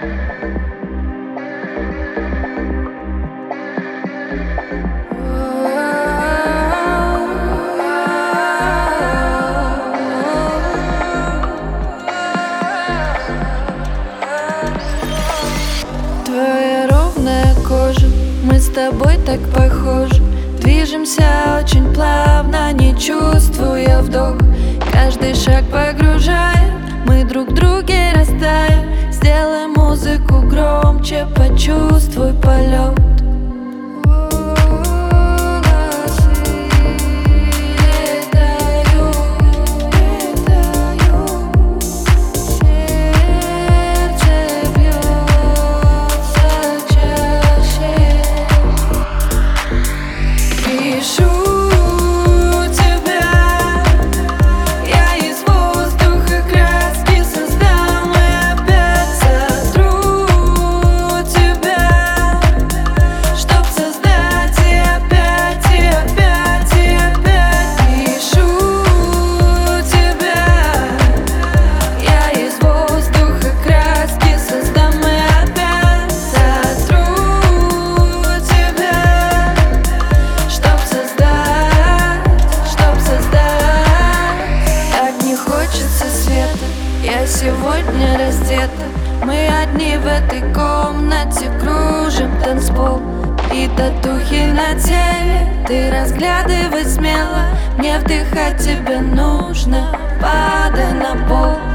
Твоя ровная кожа, мы с тобой так похожи. Движемся очень плавно, не чувствуя вдох. Каждый шаг погружая, мы друг в друге растаем. Сделай музыку громче, почувствуй полет. Я сегодня раздета, мы одни в этой комнате, кружим танцпол и татухи на теле. Ты разглядывай смело, мне вдыхать тебе нужно, падай на пол.